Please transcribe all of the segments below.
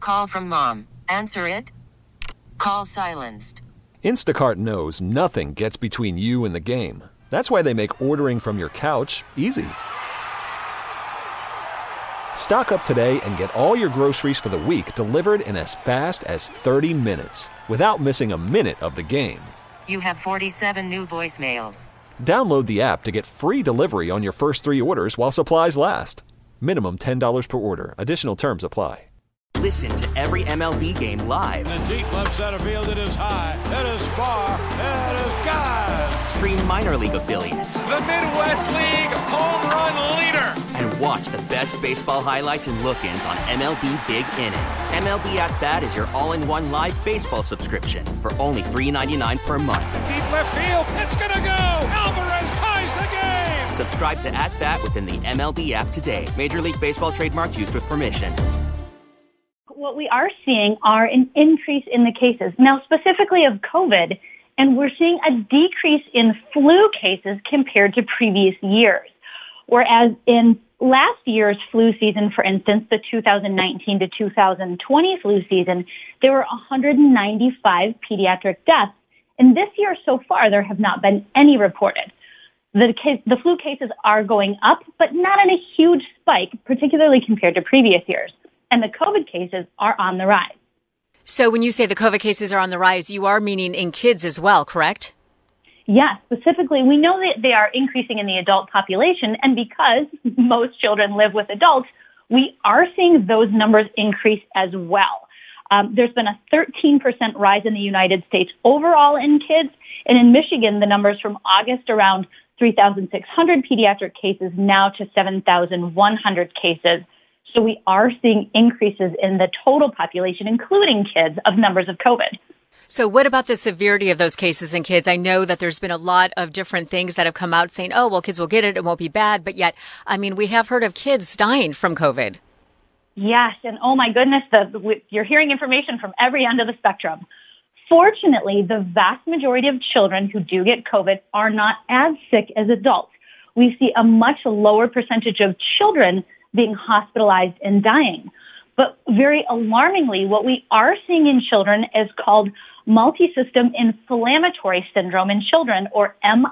Call from mom. Answer it. Call silenced. Instacart knows nothing gets between you and the game. That's why they make ordering from your couch easy. Stock up today and get all your groceries for the week delivered in as fast as 30 minutes without missing a minute of the game. You have 47 new voicemails. Download the app to get free delivery on your first 3 orders while supplies last. Minimum $10 per order. Additional terms apply. Listen to every MLB game live. In the deep left center field, it is high, it is far, it is God. Stream minor league affiliates. The Midwest League home run leader. And watch the best baseball highlights and look-ins on MLB Big Inning. MLB At Bat is your all-in-one live baseball subscription for only $3.99 per month. Deep left field, it's gonna go. Alvarez ties the game. Subscribe to At Bat within the MLB app today. Major League Baseball trademarks used with permission. What we are seeing are an increase in the cases, now specifically of COVID, and we're seeing a decrease in flu cases compared to previous years. Whereas in last year's flu season, for instance, the 2019 to 2020 flu season, there were 195 pediatric deaths. And this year so far, there have not been any reported. The flu cases are going up, but not in a huge spike, particularly compared to previous years. And the COVID cases are on the rise. So when you say the COVID cases are on the rise, you are meaning in kids as well, correct? Yes, specifically, we know that they are increasing in the adult population, and because most children live with adults, we are seeing those numbers increase as well. There's been a 13% rise in the United States overall in kids, and in Michigan, the numbers from August around 3,600 pediatric cases now to 7,100 cases. So we are seeing increases in the total population, including kids, of numbers of COVID. So what about the severity of those cases in kids? I know that there's been a lot of different things that have come out saying, oh, well, kids will get it. It won't be bad. But yet, I mean, we have heard of kids dying from COVID. Yes. And oh, my goodness, you're hearing information from every end of the spectrum. Fortunately, the vast majority of children who do get COVID are not as sick as adults. We see a much lower percentage of children being hospitalized and dying. But very alarmingly, what we are seeing in children is called multisystem inflammatory syndrome in children, or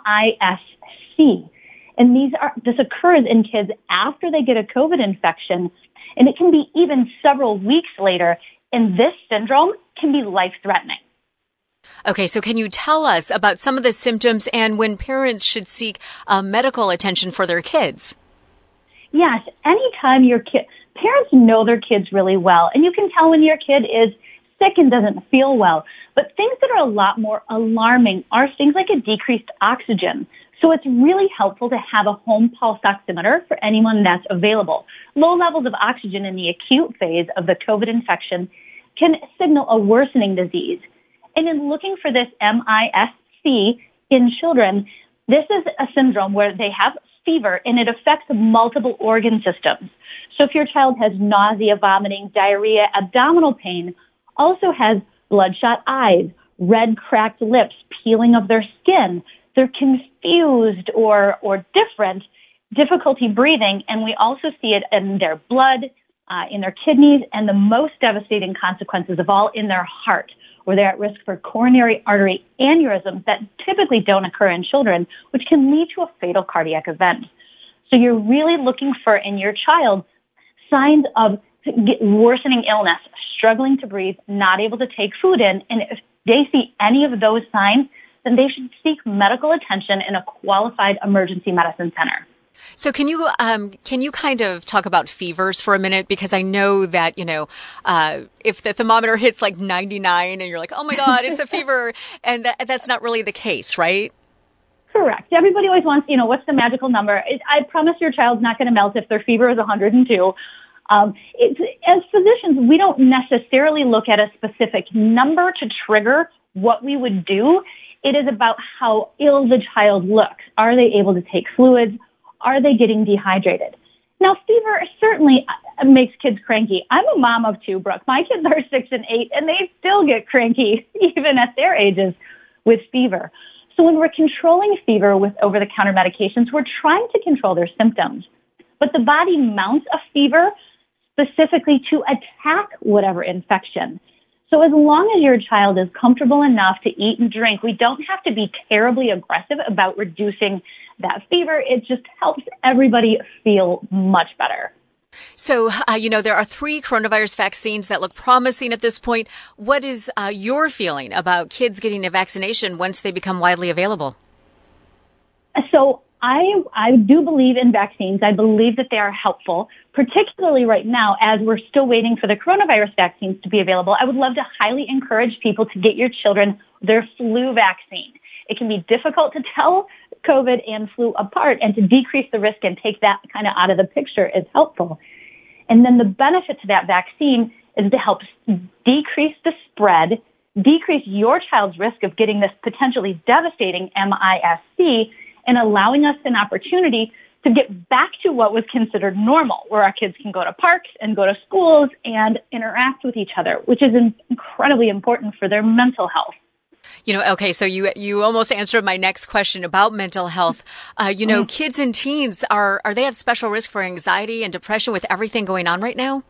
MIS-C. And this occurs in kids after they get a COVID infection, and it can be even several weeks later, and this syndrome can be life-threatening. Okay, so can you tell us about some of the symptoms and when parents should seek medical attention for their kids? Yes, anytime parents know their kids really well, and you can tell when your kid is sick and doesn't feel well. But things that are a lot more alarming are things like a decreased oxygen. So it's really helpful to have a home pulse oximeter for anyone that's available. Low levels of oxygen in the acute phase of the COVID infection can signal a worsening disease. And in looking for this MIS-C in children, this is a syndrome where they have fever, and it affects multiple organ systems. So if your child has nausea, vomiting, diarrhea, abdominal pain, also has bloodshot eyes, red cracked lips, peeling of their skin, they're confused or different, difficulty breathing, and we also see it in their blood, in their kidneys, and the most devastating consequences of all in their heart, where they're at risk for coronary artery aneurysms that typically don't occur in children, which can lead to a fatal cardiac event. So you're really looking for, in your child, signs of worsening illness, struggling to breathe, not able to take food in. And if they see any of those signs, then they should seek medical attention in a qualified emergency medicine center. So can you kind of talk about fevers for a minute? Because I know that, if the thermometer hits like 99 and you're like, oh my God, it's a fever. And that's not really the case, right? Correct. Everybody always wants, what's the magical number? I promise your child's not going to melt if their fever is 102. As physicians, we don't necessarily look at a specific number to trigger what we would do. It is about how ill the child looks. Are they able to take fluids? Are they getting dehydrated? Now, fever certainly makes kids cranky. I'm a mom of two, Brooke. My kids are 6 and 8, and they still get cranky, even at their ages, with fever. So when we're controlling fever with over-the-counter medications, we're trying to control their symptoms. But the body mounts a fever specifically to attack whatever infection. So as long as your child is comfortable enough to eat and drink, we don't have to be terribly aggressive about reducing that fever. It just helps everybody feel much better. So, there are 3 coronavirus vaccines that look promising at this point. What is your feeling about kids getting a vaccination once they become widely available? So I do believe in vaccines. I believe that they are helpful, particularly right now as we're still waiting for the coronavirus vaccines to be available. I would love to highly encourage people to get your children their flu vaccine. It can be difficult to tell COVID and flu apart, and to decrease the risk and take that kind of out of the picture is helpful. And then the benefit to that vaccine is to help decrease the spread, decrease your child's risk of getting this potentially devastating MIS-C, and allowing us an opportunity to get back to what was considered normal, where our kids can go to parks and go to schools and interact with each other, which is incredibly important for their mental health. Okay, so you almost answered my next question about mental health. Kids and teens, are they at special risk for anxiety and depression with everything going on right now?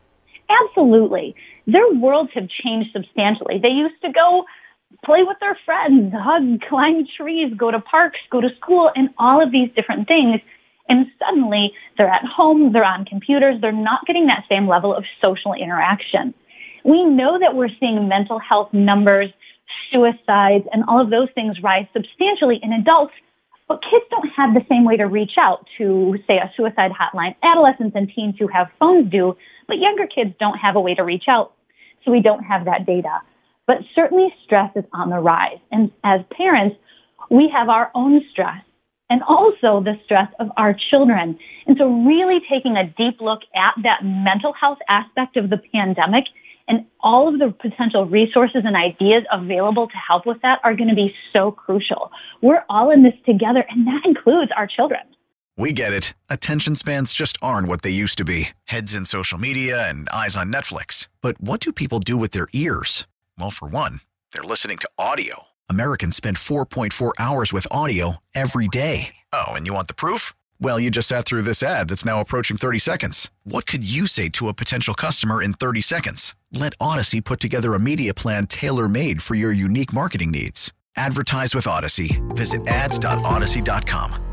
Absolutely. Their worlds have changed substantially. They used to go play with their friends, hug, climb trees, go to parks, go to school, and all of these different things. And suddenly they're at home, they're on computers, they're not getting that same level of social interaction. We know that we're seeing mental health numbers, suicides, and all of those things rise substantially in adults, but kids don't have the same way to reach out to, say, a suicide hotline. Adolescents and teens who have phones do, but younger kids don't have a way to reach out, so we don't have that data. But certainly stress is on the rise, and as parents, we have our own stress and also the stress of our children. And so really taking a deep look at that mental health aspect of the pandemic and all of the potential resources and ideas available to help with that are going to be so crucial. We're all in this together, and that includes our children. We get it. Attention spans just aren't what they used to be. Heads in social media and eyes on Netflix. But what do people do with their ears? Well, for one, they're listening to audio. Americans spend 4.4 hours with audio every day. Oh, and you want the proof? Well, you just sat through this ad that's now approaching 30 seconds. What could you say to a potential customer in 30 seconds? Let Odyssey put together a media plan tailor-made for your unique marketing needs. Advertise with Odyssey. Visit ads.odyssey.com.